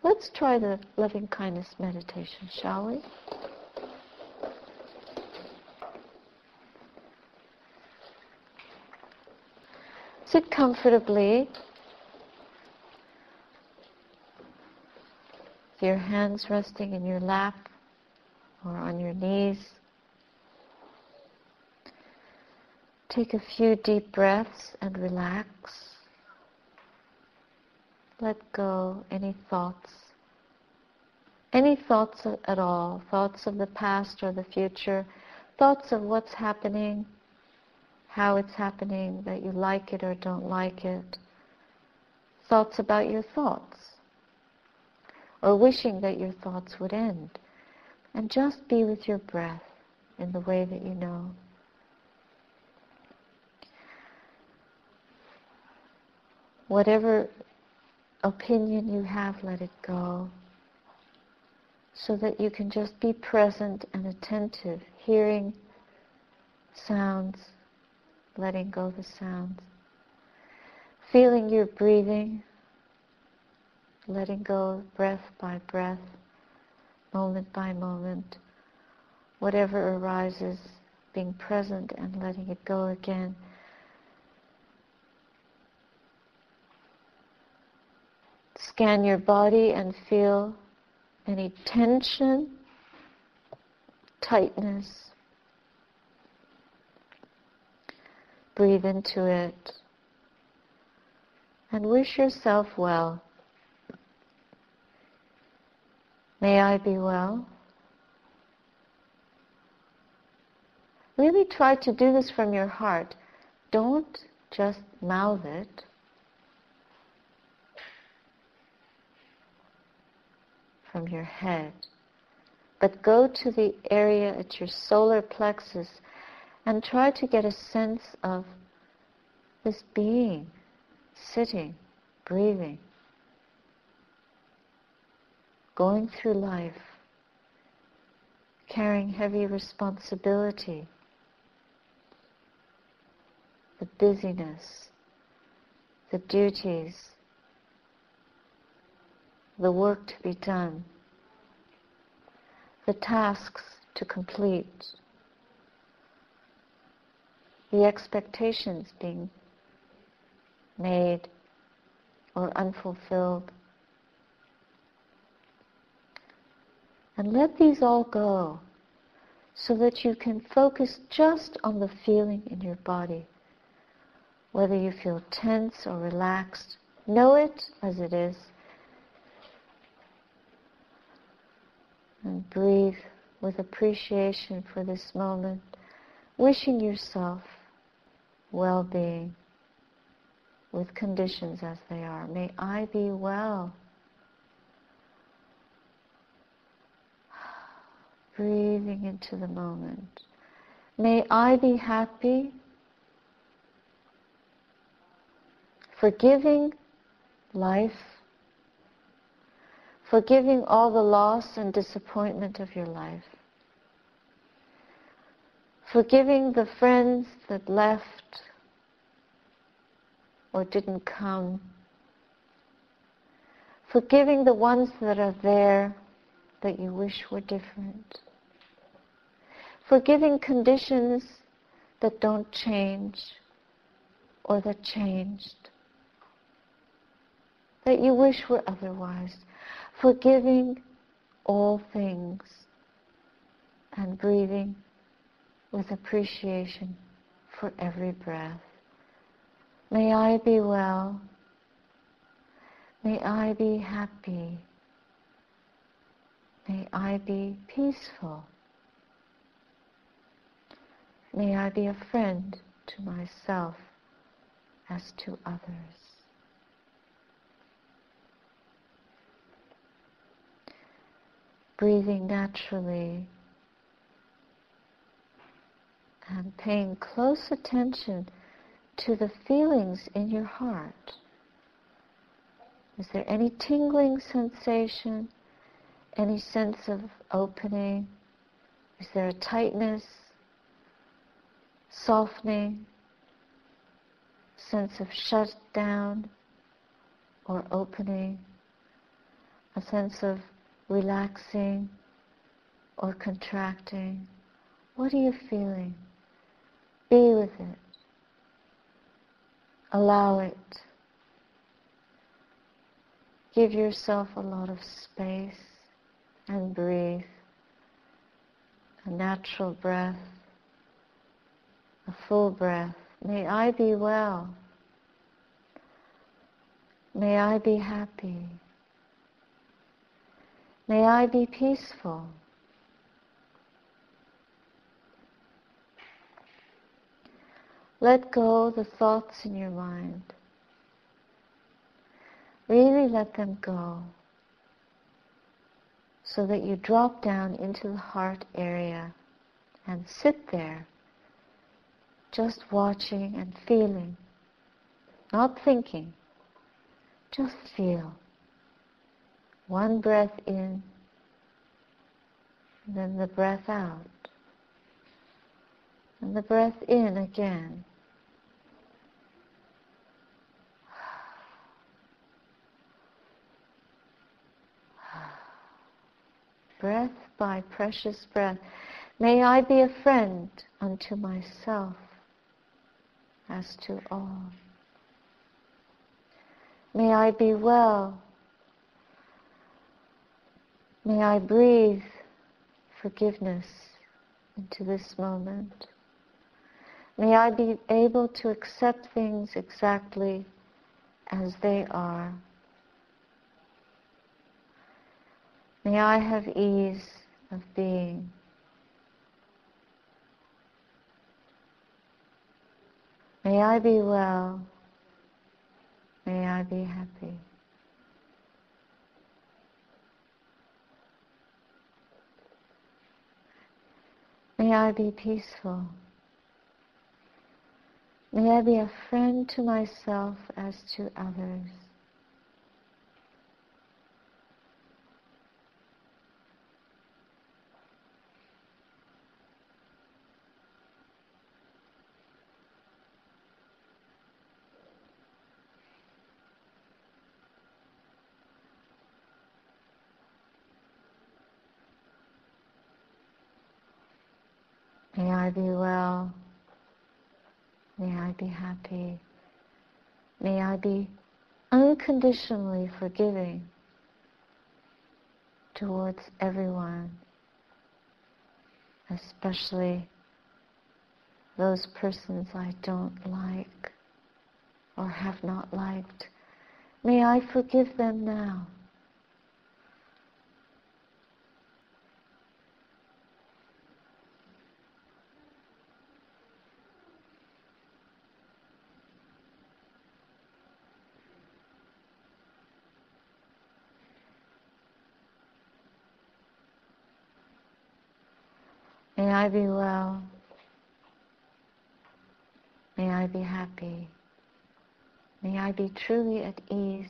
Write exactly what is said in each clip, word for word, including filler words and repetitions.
Let's try the loving kindness meditation, shall we? Sit comfortably with your hands resting in your lap or on your knees. Take a few deep breaths and relax. Let go any thoughts, any thoughts at all, thoughts of the past or the future, thoughts of what's happening, how it's happening, that you like it or don't like it, thoughts about your thoughts, or wishing that your thoughts would end. And just be with your breath in the way that you know. Whatever opinion you have, let it go, so that you can just be present and attentive, hearing sounds, letting go the sounds, feeling your breathing, letting go breath by breath, moment by moment, whatever arises, being present and letting it go again. Scan your body and feel any tension, tightness. Breathe into it and wish yourself well. May I be well. Really try to do this from your heart. Don't just mouth it. From your head, but go to the area at your solar plexus and try to get a sense of this being, sitting, breathing, going through life, carrying heavy responsibility, the busyness, the duties, the work to be done, the tasks to complete, the expectations being made or unfulfilled. And let these all go so that you can focus just on the feeling in your body. Whether you feel tense or relaxed, know it as it is. And breathe with appreciation for this moment, wishing yourself well-being with conditions as they are. May I be well. Breathing into the moment. May I be happy. Forgiving life. Forgiving all the loss and disappointment of your life. Forgiving the friends that left or didn't come. Forgiving the ones that are there that you wish were different. Forgiving conditions that don't change or that changed, that you wish were otherwise. Forgiving all things and breathing with appreciation for every breath. May I be well. May I be happy. May I be peaceful. May I be a friend to myself as to others. Breathing naturally and paying close attention to the feelings in your heart. Is there any tingling sensation? Any sense of opening? Is there a tightness, softening, sense of shut down or opening? a sense of relaxing or contracting. What are you feeling? Be with it. Allow it. Give yourself a lot of space and breathe. A natural breath, a full breath. May I be well. May I be happy. May I be peaceful. Let go the thoughts in your mind. Really let them go so that you drop down into the heart area and sit there just watching and feeling, not thinking, just feel. One breath in, and then the breath out, and the breath in again. Breath by precious breath. May I be a friend unto myself as to all. May I be well. May I breathe forgiveness into this moment. May I be able to accept things exactly as they are. May I have ease of being. May I be well. May I be happy. May I be peaceful. May I be a friend to myself as to others. May I be well. May I be happy. May I be unconditionally forgiving towards everyone, especially those persons I don't like or have not liked. May I forgive them now. May I be well. May I be happy. May I be truly at ease.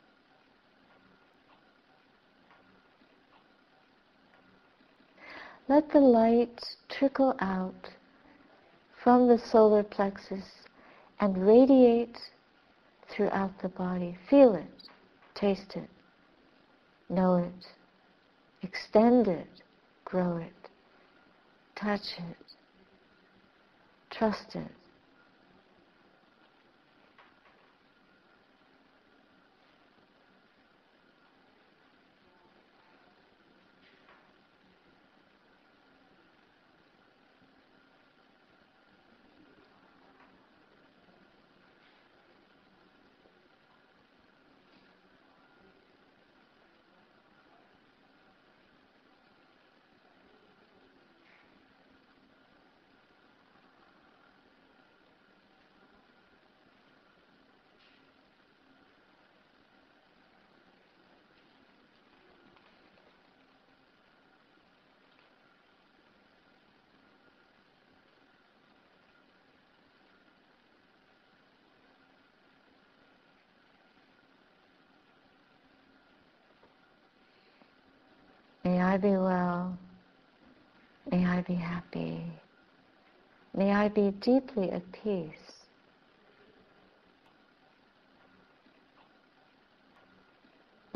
Let the light trickle out from the solar plexus and radiate throughout the body. Feel it, taste it, know it, extend it, grow it, touch it, trust it. May I be well. May I be happy. May I be deeply at peace.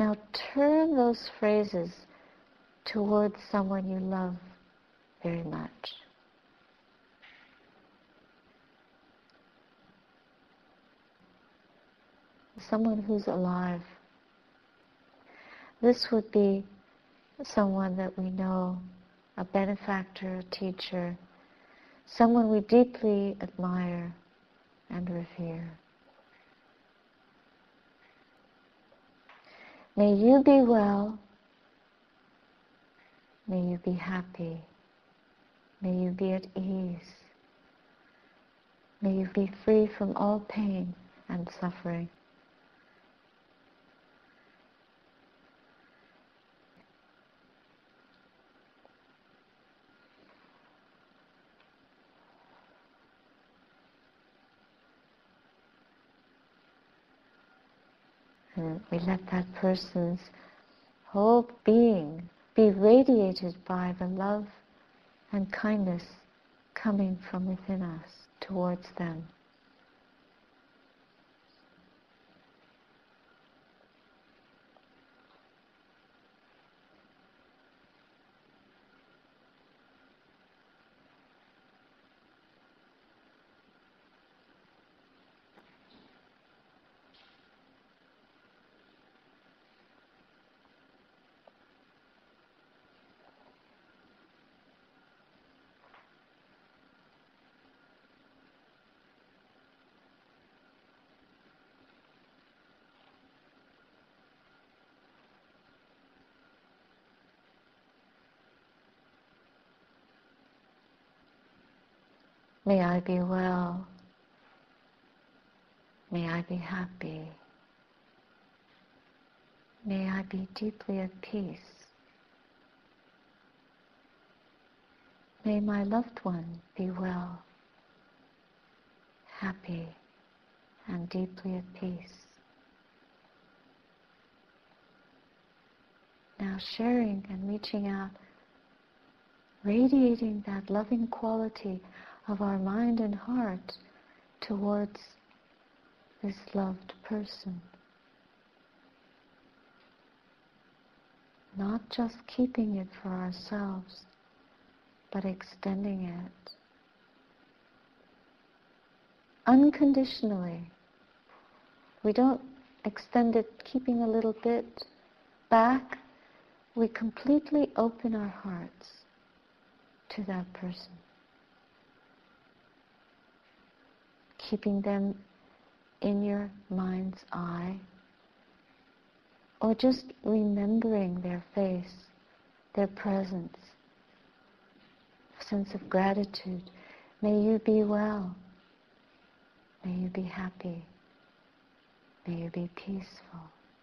Now turn those phrases towards someone you love very much. Someone who's alive. This would be someone that we know, a benefactor, a teacher, someone we deeply admire and revere. May you be well. May you be happy. May you be at ease. May you be free from all pain and suffering. And we let that person's whole being be radiated by the love and kindness coming from within us towards them. May I be well. May I be happy. May I be deeply at peace. May my loved one be well, happy, and deeply at peace. Now sharing and reaching out, radiating that loving quality of our mind and heart towards this loved person. Not just keeping it for ourselves, but extending it unconditionally. We don't extend it keeping a little bit back. We completely open our hearts to that person, keeping them in your mind's eye, or just remembering their face, their presence, a sense of gratitude. May you be well. May you be happy. May you be peaceful.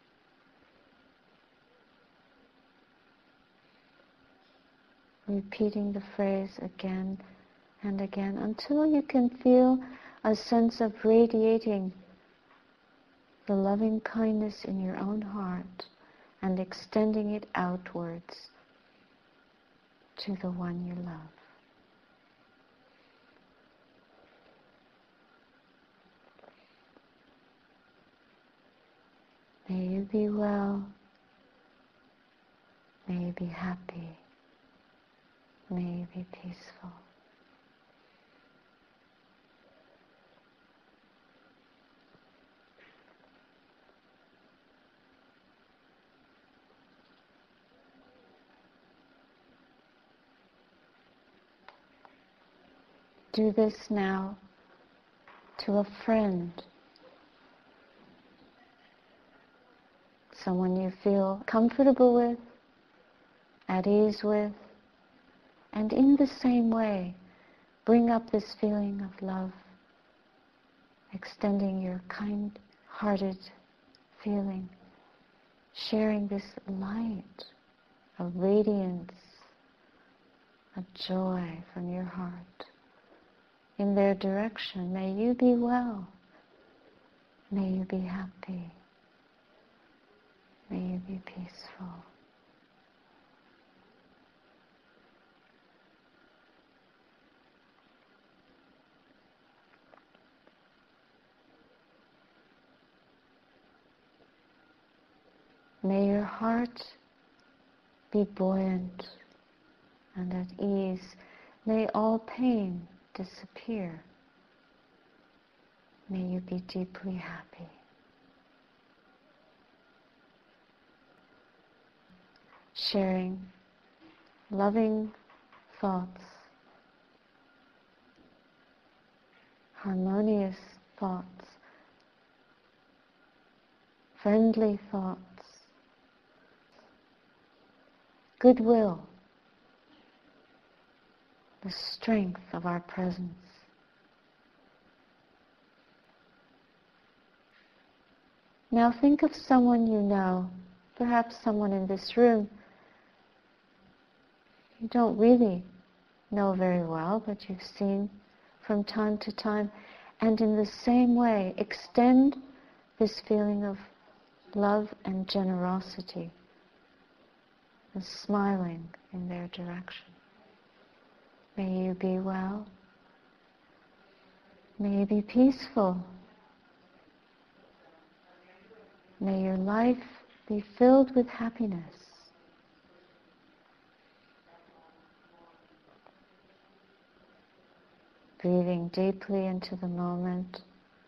Repeating the phrase again and again until you can feel a sense of radiating the loving kindness in your own heart and extending it outwards to the one you love. May you be well. May you be happy. May you be peaceful. Do this now to a friend, someone you feel comfortable with, at ease with, and in the same way, bring up this feeling of love, extending your kind-hearted feeling, sharing this light of radiance, of joy from your heart in their direction. May you be well. May you be happy. May you be peaceful. May your your heart be buoyant and at ease. May all pain disappear. May you be deeply happy. Sharing loving thoughts, harmonious thoughts, friendly thoughts, goodwill, the strength of our presence. Now think of someone you know, perhaps someone in this room you don't really know very well, but you've seen from time to time, and in the same way extend this feeling of love and generosity, and smiling in their direction. May you be well. May you be peaceful. May your life be filled with happiness. Breathing deeply into the moment.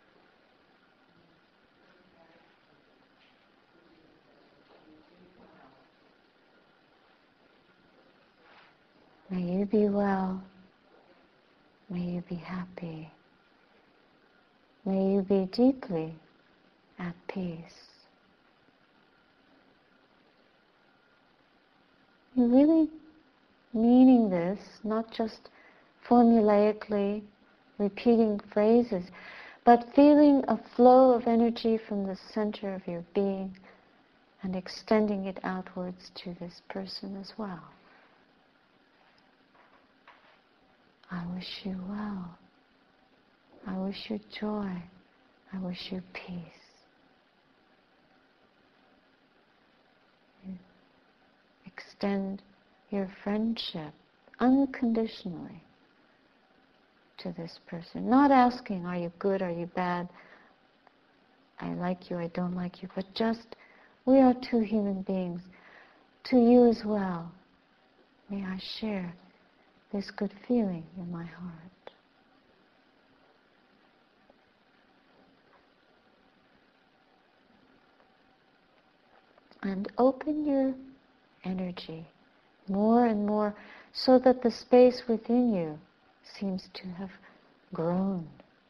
May you be well. May you be happy. May you be deeply at peace. You're really meaning this, not just formulaically repeating phrases, but feeling a flow of energy from the center of your being and extending it outwards to this person as well. I wish you well. I wish you joy. I wish you peace. You extend your friendship unconditionally to this person. Not asking, are you good, are you bad, I like you, I don't like you, but just, we are two human beings. To you as well, may I share this good feeling in my heart. And open your energy more and more so that the space within you seems to have grown,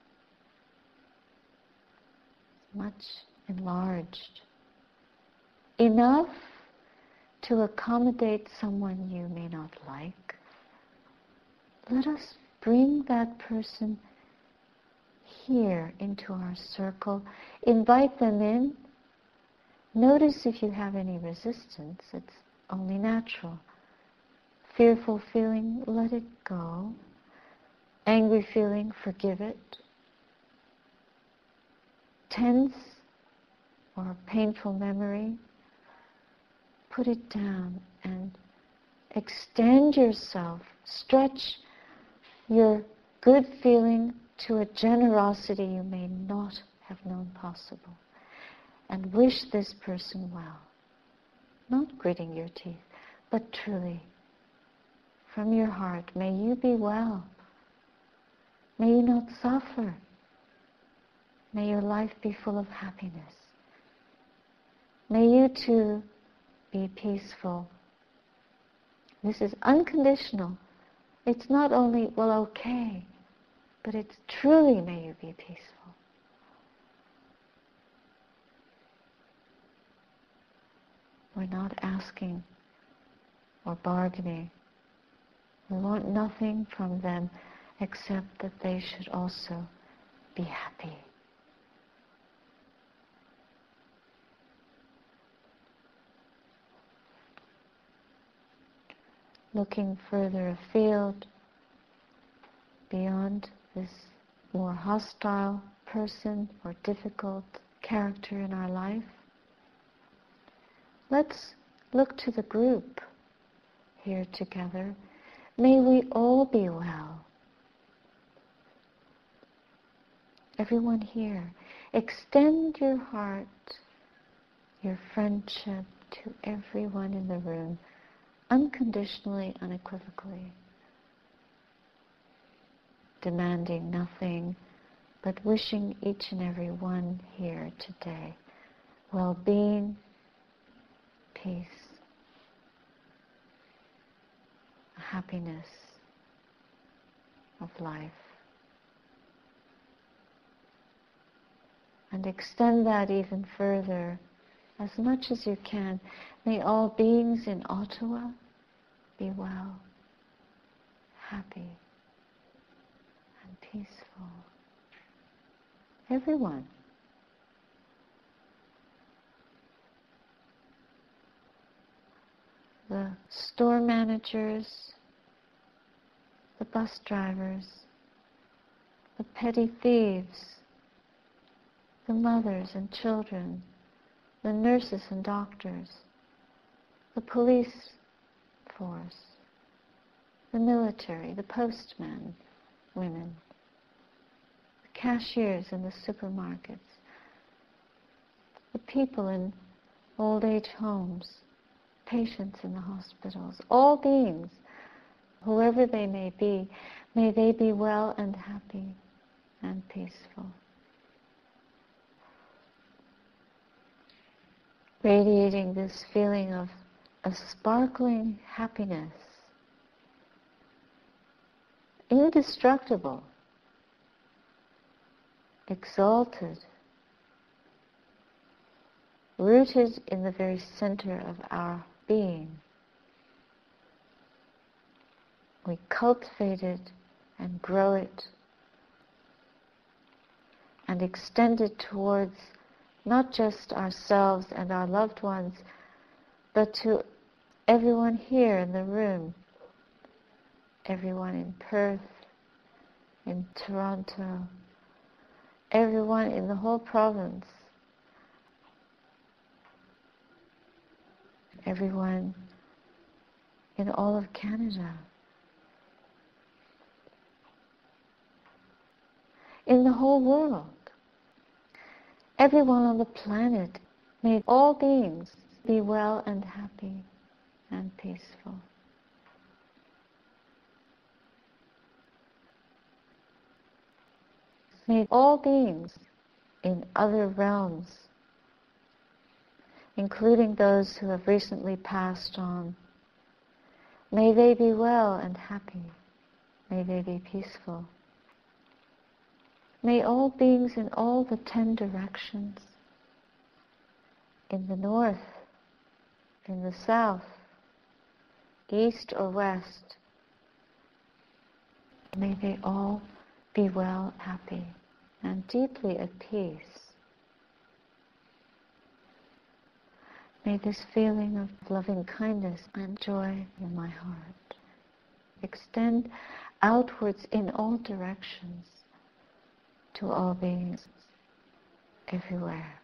much enlarged, enough to accommodate someone you may not like. Let us bring that person here into our circle, invite them in. Notice if you have any resistance, it's only natural. Fearful feeling, let it go. Angry feeling, forgive it. Tense or painful memory, put it down and extend yourself. Stretch your good feeling to a generosity you may not have known possible. And wish this person well. Not gritting your teeth, but truly, from your heart, may you be well. May you not suffer. May your life be full of happiness. May you too be peaceful. This is unconditional. It's not only, well, okay, but it's truly, may you be peaceful. We're not asking or bargaining. We want nothing from them except that they should also be happy. Looking further afield, beyond this more hostile person or difficult character in our life, let's look to the group here together. May we all be well. Everyone here, extend your heart, your friendship, to everyone in the room, unconditionally, unequivocally, demanding nothing, but wishing each and every one here today well-being, peace, happiness of life. And extend that even further, as much as you can. May all beings in Ottawa be well, happy, and peaceful. Everyone. The store managers, the bus drivers, the petty thieves, the mothers and children, the nurses and doctors, the police force, the military, the postmen, women, the cashiers in the supermarkets, the people in old age homes, patients in the hospitals, all beings, whoever they may be, may they be well and happy and peaceful. Radiating this feeling of a sparkling happiness, indestructible, exalted, rooted in the very center of our being. We cultivate it and grow it and extend it towards not just ourselves and our loved ones, but to everyone here in the room, everyone in Perth, in Toronto, everyone in the whole province, everyone in all of Canada, in the whole world. Everyone on the planet, may all beings be well and happy and peaceful. May all beings in other realms, including those who have recently passed on, may they be well and happy. May they be peaceful. May all beings in all the ten directions, in the north, in the south, east or west, may they all be well, happy, and deeply at peace. May this feeling of loving kindness and joy in my heart extend outwards in all directions to all beings everywhere.